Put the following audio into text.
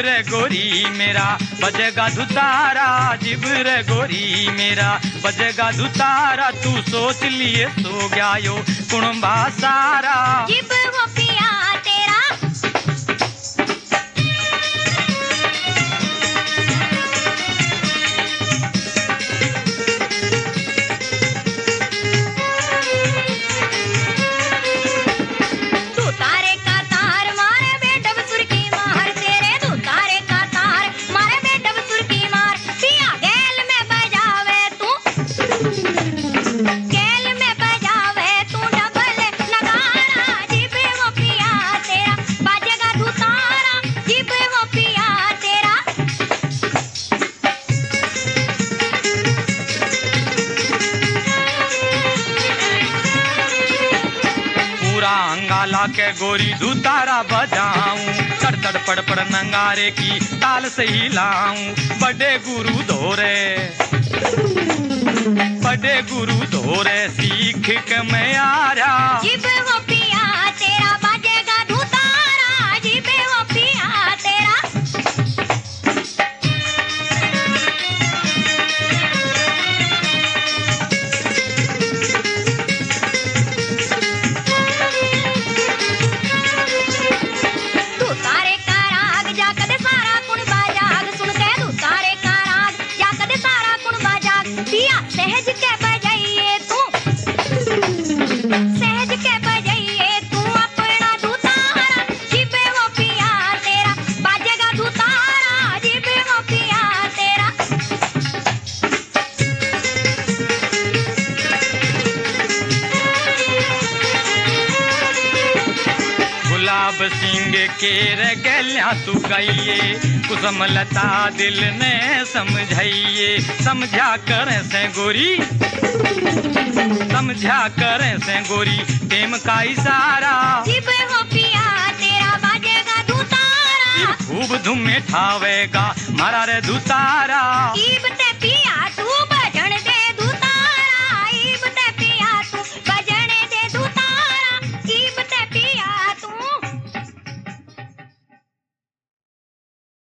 रे गोरी मेरा बजेगा दुतारा, जिब रे गोरी मेरा बजेगा दुतारा। तू सोच लिए सो गया यो कुणबा सारा, जिब वो पिया तेरा तू तारे का तार मारे बेडब सुर की मार, तेरे तू तारे का तार मारे बेडब सुर की मार। पिया गैल में बजावे तू, गैल में बजावे तू डबल नगारा, जिब वो पिया तेरा बाजेगा दुतारा, जिब वो पिया तेरा। पूरा अंगाला के गोरी दुतारा बजाऊं, तड़ तड़ पड़ पड़ नंगारे की ताल से हिलाऊं। बड़े गुरु धोरे, बड़े गुरु धोरे सीख के मैं आया, जिब वो पिया तेरा बाजेगा दुतारा, जिब वो पिया तेरा। तू तारे का राग जाकद सारा कुण बाजाग, सुन के तू तारे का राग जाकद सारा कुण बाजाग। पिया सहज के बजाइए तू, सहज के बजाइए तू अपना दुतारा, जिबे वो पिया तेरा बाजेगा दुतारा, जिबे वो पिया तेरा। गुलाब सिंह के रे गैल्या तू गइये, कुसुम लता दिल ने समझाइए। समझा करें से गोरी, समझा करें से गोरी प्रेम का इशारा, जिबे वो पिया तेरा बाजेगा दुतारा, खूब धूम में ठावेगा मारा रे दुतारा। इब ते पिया तू